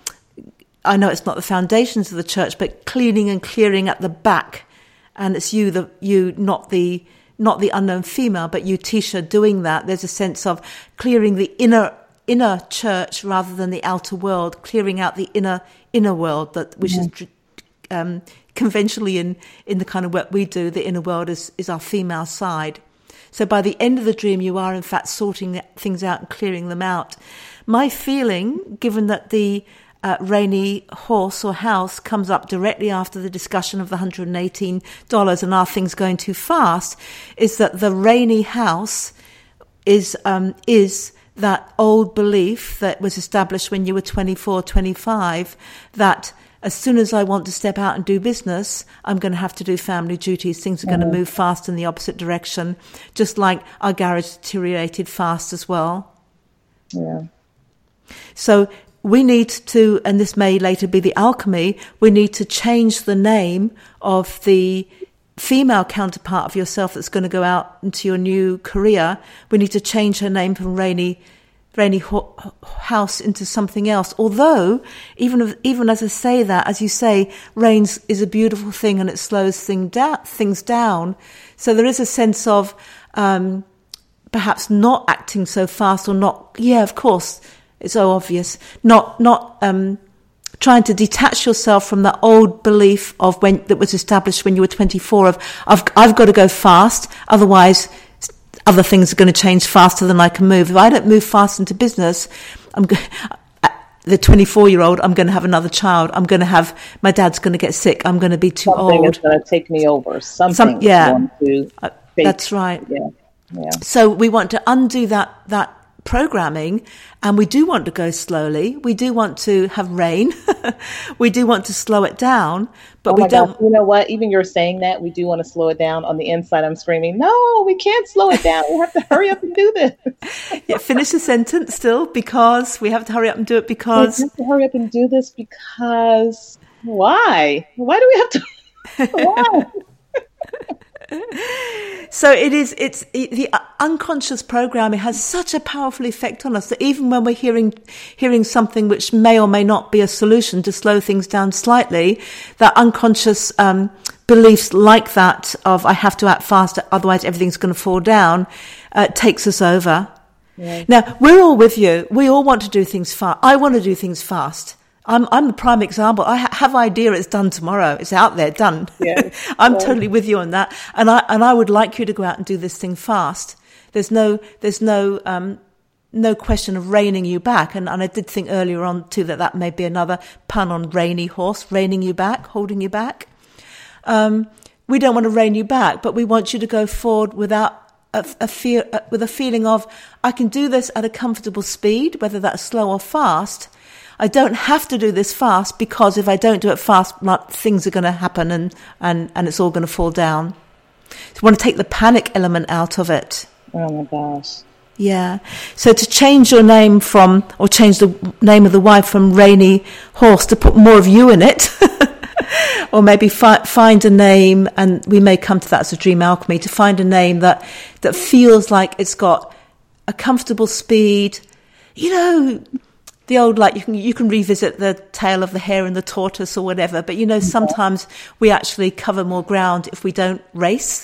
I know it's not the foundations of the church, but cleaning and clearing at the back, and it's you, not the unknown female, but you, Tisha, doing that. There's a sense of clearing the inner church rather than the outer world, clearing out the inner world which is conventionally in the kind of work we do. The inner world is our female side. So by the end of the dream, you are in fact sorting things out and clearing them out. My feeling, given that the rainy horse or house comes up directly after the discussion of the $118 and are things going too fast, is that the rainy house is that old belief that was established when you were 24, 25, that as soon as I want to step out and do business, I'm going to have to do family duties. Things are going to move fast in the opposite direction, just like our garage deteriorated fast as well. Yeah. So we need to, and this may later be the alchemy, we need to change the name of the female counterpart of yourself that's going to go out into your new career. We need to change her name from Rainy rainy house into something else. Although, even as I say that, as you say, rain is a beautiful thing and it slows things down. So there is a sense of perhaps not acting so fast, or not. Yeah, of course, it's so obvious. Not trying to detach yourself from that old belief of that was established when you were 24 of I've got to go fast, otherwise other things are going to change faster than I can move. If I don't move fast into business, the 24-year-old, I'm going to have another child. My dad's going to get sick. I'm going to be too old. Something is going to take me over. Something is going to that's right. Yeah. So we want to undo that programming, and we do want to go slowly. We do want to have rain. We do want to slow it down, but we don't. Gosh, you know what? Even you're saying that we do want to slow it down. On the inside, I'm screaming, "No, we can't slow it down. We have to hurry up and do this." Yeah, finish the sentence still, because we have to hurry up and do it because we have to hurry up and do this because why? Why do we have to? Why? So it's the unconscious programming has such a powerful effect on us that even when we're hearing something which may or may not be a solution to slow things down slightly, that unconscious beliefs like that of I have to act faster, otherwise everything's going to fall down, takes us over. Yeah. Now, we're all with you. We all want to do things fast. I want to do things fast. I'm the prime example. I have idea it's done tomorrow. It's out there, done. Yeah. I'm totally with you on that. And I would like you to go out and do this thing fast. There's no question of reining you back. And I did think earlier on too that may be another pun on rainy horse, reining you back, holding you back. We don't want to rein you back, but we want you to go forward without with a feeling of I can do this at a comfortable speed, whether that's slow or fast. I don't have to do this fast, because if I don't do it fast, things are going to happen and it's all going to fall down. So you want to take the panic element out of it. Oh my gosh. Yeah. So to change your name change the name of the wife from Rainy Horse to put more of you in it, or maybe find a name, and we may come to that as a dream alchemy, to find a name that feels like it's got a comfortable speed, the old, you can revisit the tale of the hare and the tortoise or whatever, but sometimes we actually cover more ground if we don't race.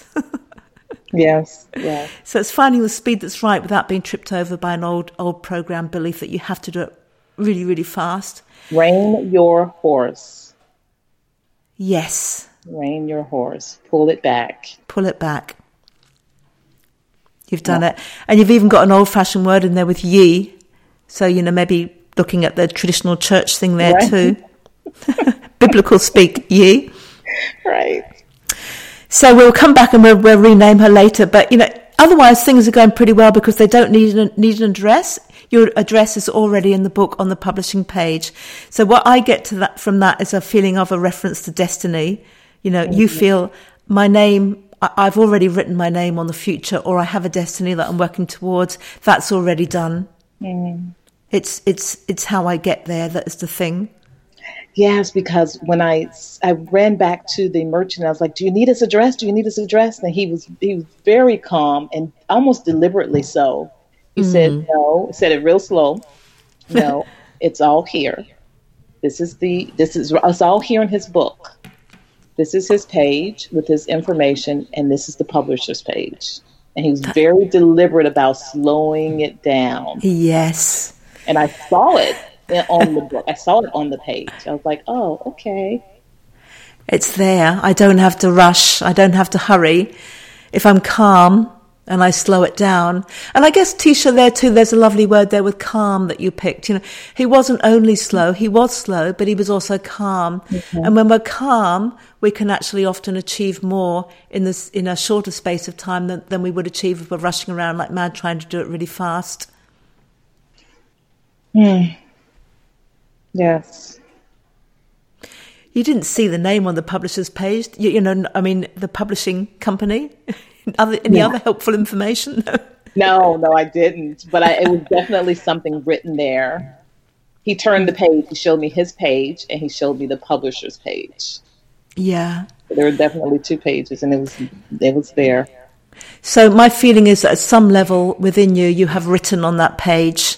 Yes, yeah. So it's finding the speed that's right without being tripped over by an old program belief that you have to do it really, really fast. Rein your horse. Yes. Rein your horse. Pull it back. Pull it back. You've done it. And you've even got an old-fashioned word in there with ye. So, maybe looking at the traditional church thing there too. Biblical speak, ye. Right. So we'll come back and we'll rename her later. But, otherwise things are going pretty well because they don't need an address. Your address is already in the book on the publishing page. So what I get from that is a feeling of a reference to destiny. You feel my name, I've already written my name on the future, or I have a destiny that I'm working towards. That's already done. Mm. It's how I get there. That is the thing. Yes, because when I ran back to the merchant, I was like, "Do you need his address? Do you need his address?" And he was very calm and almost deliberately so. He said, "No." He said it real slow. "No, it's all here. It's all here in his book. This is his page with his information, and this is the publisher's page." And he was very deliberate about slowing it down. Yes. And I saw it on the book. I saw it on the page. I was like, oh, okay. It's there. I don't have to rush. I don't have to hurry. If I'm calm and I slow it down. And I guess, Tisha, there too, there's a lovely word there with calm that you picked. He wasn't only slow. He was slow, but he was also calm. Mm-hmm. And when we're calm, we can actually often achieve more in a shorter space of time than we would achieve if we're rushing around like mad trying to do it really fast. Yes. You didn't see the name on the publisher's page, the publishing company. Any other helpful information? No, I didn't. But it was definitely something written there. He turned the page. He showed me his page, and he showed me the publisher's page. Yeah. There were definitely two pages, and it was there. So my feeling is that at some level within you have written on that page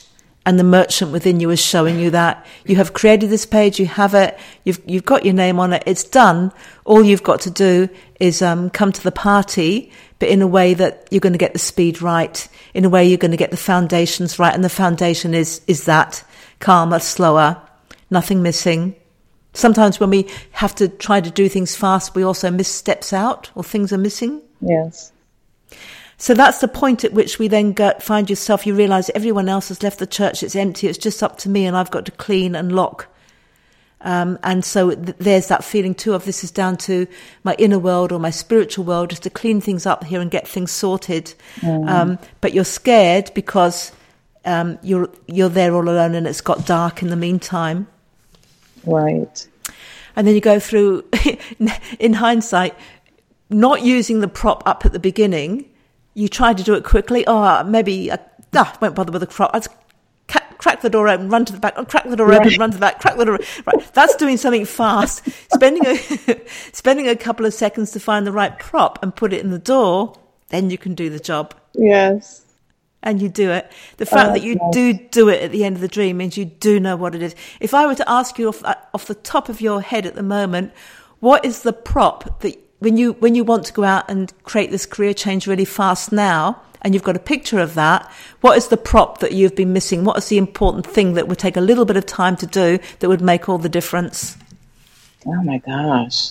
and the merchant within you is showing you that. You have created this page, you have it, you've got your name on it, it's done. All you've got to do is come to the party, but in a way that you're going to get the speed right, in a way you're going to get the foundations right, and the foundation is that calmer, slower, nothing missing. Sometimes when we have to try to do things fast, we also miss steps out, or things are missing. Yes. So that's the point at which we then find yourself, you realise everyone else has left the church, it's empty, it's just up to me, and I've got to clean and lock. And so there's that feeling too of this is down to my inner world or my spiritual world, just to clean things up here and get things sorted. But you're scared because you're there all alone and it's got dark in the meantime. Right. And then you go through, in hindsight, not using the prop up at the beginning. You try to do it quickly. Maybe I won't bother with the prop. I'll crack the door open, run to the back. Crack the door open, run to the back. Crack the door. Right, that's doing something fast. Spending a couple of seconds to find the right prop and put it in the door. Then you can do the job. Yes. And you do it. The fact that you do it at the end of the dream means you do know what it is. If I were to ask you off the top of your head at the moment, what is the prop that when you want to go out and create this career change really fast now, and you've got a picture of that, what is the prop that you've been missing? What is the important thing that would take a little bit of time to do that would make all the difference? Oh my gosh.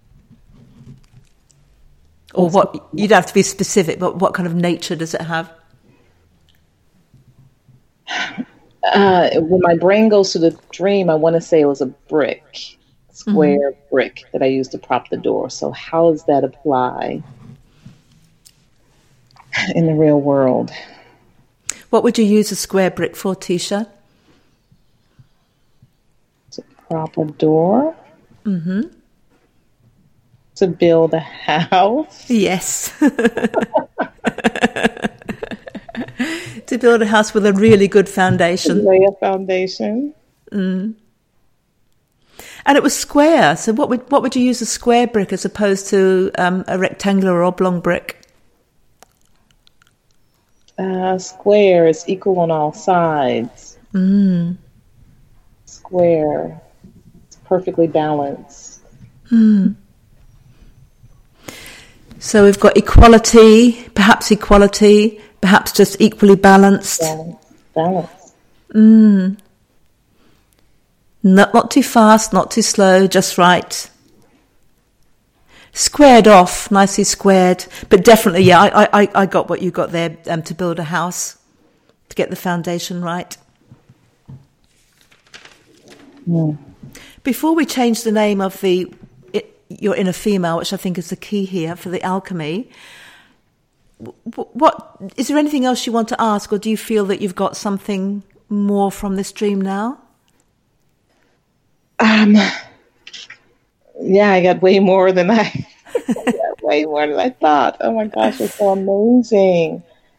Or what, you'd have to be specific, but what kind of nature does it have? When my brain goes to the dream, I want to say it was a square brick that I used to prop the door. So how does that apply in the real world? What would you use a square brick for, Tisha? To prop a door? Mm-hmm. To build a house? Yes. To build a house with a really good foundation. To lay a foundation. Mm. And it was square. So what would you use a square brick as opposed to a rectangular or oblong brick? Square is equal on all sides. Mm. Square. It's perfectly balanced. Mm. So we've got equality, perhaps just equally balanced. Balance. Mm. Not too fast, not too slow, just right. Squared off, nicely squared. But definitely, yeah, I got what you got there to build a house, to get the foundation right. Mm. Before we change the name of your inner female, which I think is the key here for the alchemy, what is there anything else you want to ask, or do you feel that you've got something more from this dream now? Yeah, I got way more than I thought. Oh my gosh, it's so amazing.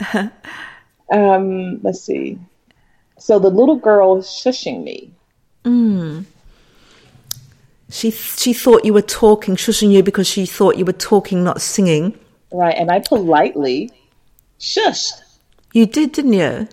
Let's see. So the little girl is shushing me. Mm. She thought you were talking, shushing you because she thought you were talking, not singing. Right, and I politely shushed. You did, didn't you?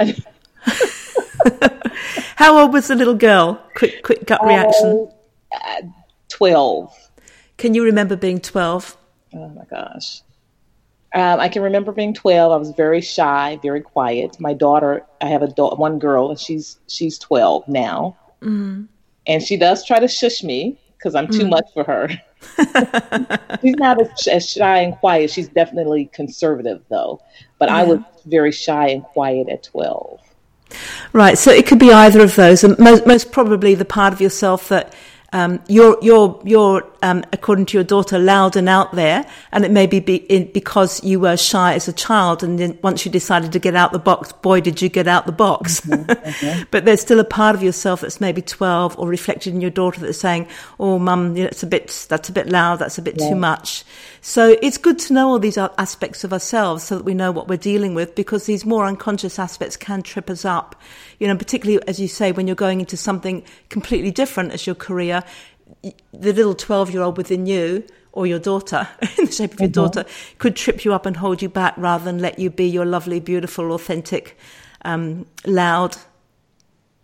How old was the little girl? Quick gut reaction. 12. Can you remember being 12? Oh my gosh. I can remember being 12. I was very shy, very quiet. My daughter, I have one girl, and she's 12 now. Mm. And she does try to shush me because I'm too much for her. She's not as shy and quiet. She's definitely conservative, though. But I was very shy and quiet at 12. Right, so it could be either of those, and most probably the part of yourself that you're according to your daughter, loud and out there, and it may be because you were shy as a child, and then once you decided to get out the box, boy, did you get out the box. Mm-hmm. But there's still a part of yourself that's maybe 12 or reflected in your daughter that's saying, oh, Mum, that's a bit loud, that's a bit too much. So it's good to know all these aspects of ourselves so that we know what we're dealing with, because these more unconscious aspects can trip us up. You know, particularly, as you say, when you're going into something completely different as your career, the little 12-year-old within you, or your daughter, in the shape of your daughter, could trip you up and hold you back rather than let you be your lovely, beautiful, authentic, loud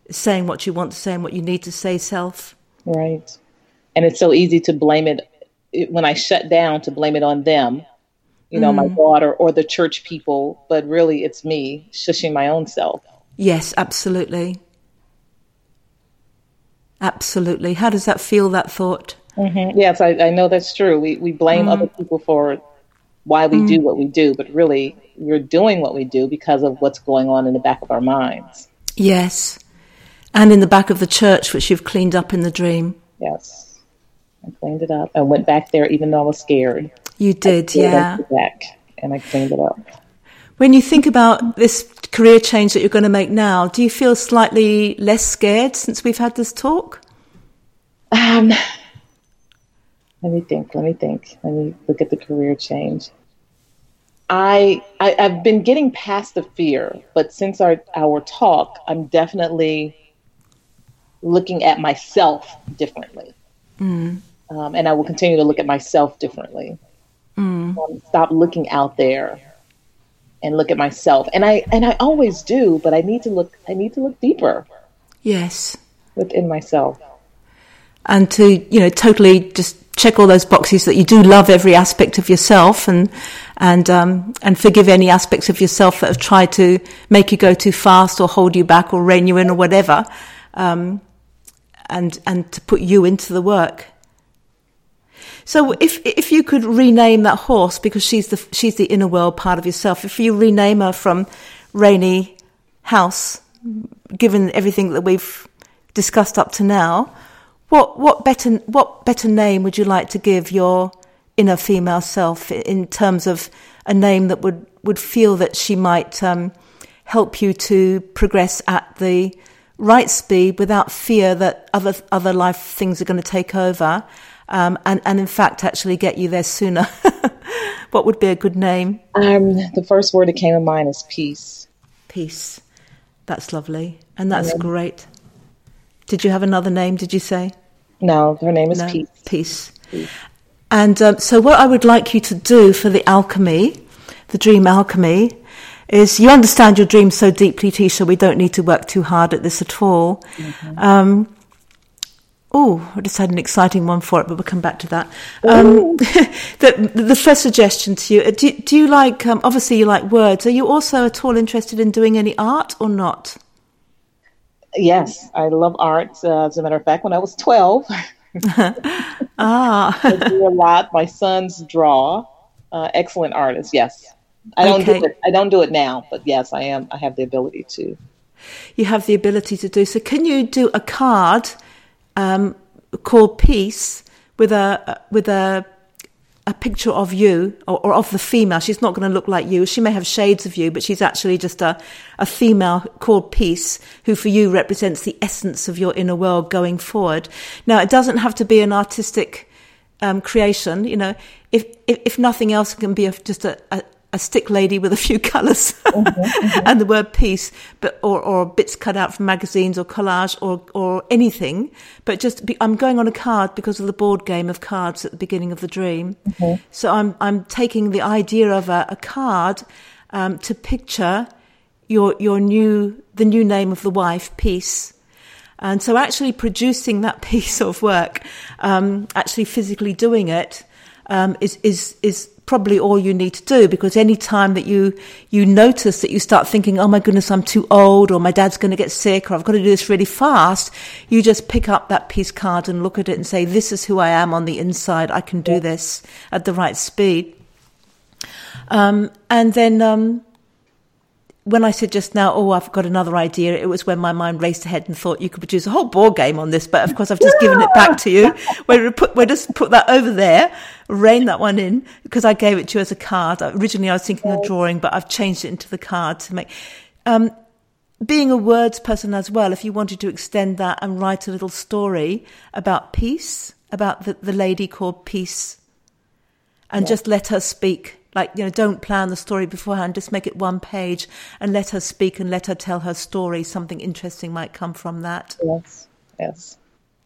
saying what you want to say and what you need to say self. Right. And it's so easy to blame it when I shut down, to blame it on them, my daughter or the church people, but really it's me shushing my own self. Yes, absolutely. Absolutely. How does that feel, that thought? Mm-hmm. Yes, I know that's true. We blame other people for why we do what we do, but really we're doing what we do because of what's going on in the back of our minds. Yes. And in the back of the church, which you've cleaned up in the dream. Yes. I cleaned it up. I went back there even though I was scared. You did, yeah. Back, and I cleaned it up. When you think about this career change that you're going to make now, do you feel slightly less scared since we've had this talk? Let me think. Let me look at the career change. I've been getting past the fear, but since our talk, I'm definitely looking at myself differently. And I will continue to look at myself differently. Stop looking out there and look at myself. And I always do, but I need to look deeper. Yes. Within myself. And to, totally just check all those boxes that you do love every aspect of yourself and forgive any aspects of yourself that have tried to make you go too fast or hold you back or rein you in or whatever. And to put you into the work. So if you could rename that horse, because she's the inner world part of yourself, if you rename her from Rainey House, given everything that we've discussed up to now, what better name would you like to give your inner female self in terms of a name that would feel that she might help you to progress at the right speed without fear that other life things are going to take over? And in fact, actually get you there sooner. What would be a good name? The first word that came to mind is peace. Peace. That's lovely. And that's great. Did you have another name, did you say? No, her name is Peace. Peace. And so what I would like you to do for the alchemy, the dream alchemy, is you understand your dream so deeply, Tisha, we don't need to work too hard at this at all. Mm-hmm. I just had an exciting one for it, but we'll come back to that. The first suggestion to you, do you like, obviously you like words, are you also at all interested in doing any art or not? Yes, I love art. As a matter of fact, when I was 12, I do a lot. My sons draw. Excellent artists, yes. I don't do it now, but yes, I am. I have the ability to. You have the ability to do. So can you do a card called Peace with a picture of you or of the female? She's not going to look like you. She may have shades of you, but she's actually just a female called Peace, who for you represents the essence of your inner world going forward. Now, it doesn't have to be an artistic creation. If nothing else, it can be just a stick lady with a few colours and the word peace, but or bits cut out from magazines or collage or anything. But I'm going on a card because of the board game of cards at the beginning of the dream. Mm-hmm. So I'm taking the idea of a card to picture the new name of the wife, Peace. And so actually producing that piece of work, actually physically doing it, is probably all you need to do, because any time that you notice that you start thinking, oh my goodness, I'm too old, or my dad's going to get sick, or I've got to do this really fast, you just pick up that piece card and look at it and say, this is who I am on the inside. I can do this at the right speed. And then when I said just now, I've got another idea, it was when my mind raced ahead and thought you could produce a whole board game on this, but of course I've just given it back to you. We'll just put that over there, rein that one in, because I gave it to you as a card. Originally I was thinking of drawing, but I've changed it into the card to make... being a words person as well, if you wanted to extend that and write a little story about peace, about the lady called Peace, and just let her speak. Like, don't plan the story beforehand, just make it one page and let her speak and let her tell her story. Something interesting might come from that. Yes.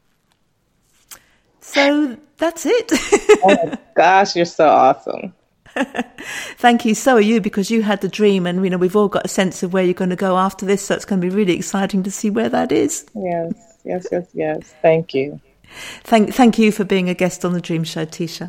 So that's it. Oh my gosh, you're so awesome. Thank you. So are you, because you had the dream, and we've all got a sense of where you're going to go after this. So it's going to be really exciting to see where that is. Yes. Thank you. Thank you for being a guest on the Dream Show, Tisha.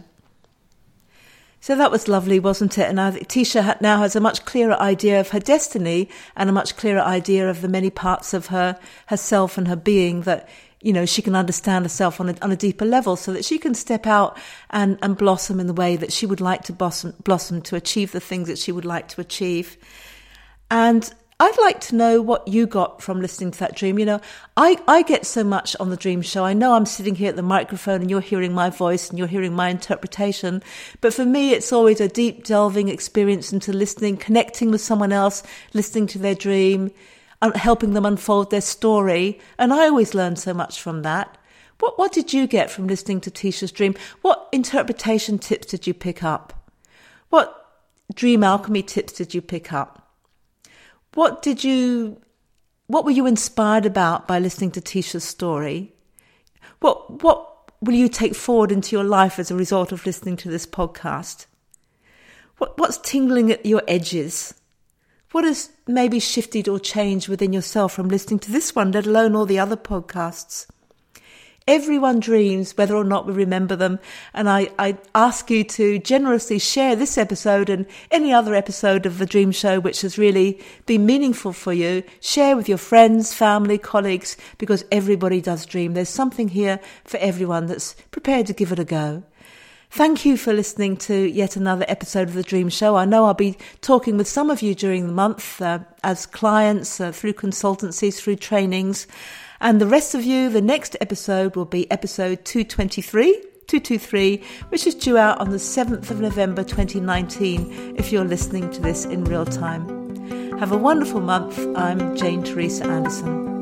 So that was lovely, wasn't it? And I think Tisha now has a much clearer idea of her destiny and a much clearer idea of the many parts of herself and her being that, she can understand herself on a deeper level, so that she can step out and blossom in the way that she would like to blossom to achieve the things that she would like to achieve. And I'd like to know what you got from listening to that dream. I get so much on the Dream Show. I know I'm sitting here at the microphone and you're hearing my voice and you're hearing my interpretation. But for me, it's always a deep delving experience into listening, connecting with someone else, listening to their dream, helping them unfold their story. And I always learn so much from that. What did you get from listening to Tisha's dream? What interpretation tips did you pick up? What dream alchemy tips did you pick up? What were you inspired about by listening to Tisha's story? What will you take forward into your life as a result of listening to this podcast? What's tingling at your edges? What has maybe shifted or changed within yourself from listening to this one, let alone all the other podcasts? Everyone dreams, whether or not we remember them. And I ask you to generously share this episode and any other episode of The Dream Show which has really been meaningful for you. Share with your friends, family, colleagues, because everybody does dream. There's something here for everyone that's prepared to give it a go. Thank you for listening to yet another episode of The Dream Show. I know I'll be talking with some of you during the month as clients, through consultancies, through trainings. And the rest of you, the next episode will be episode 223, which is due out on the 7th of November 2019, if you're listening to this in real time. Have a wonderful month. I'm Jane Teresa Anderson.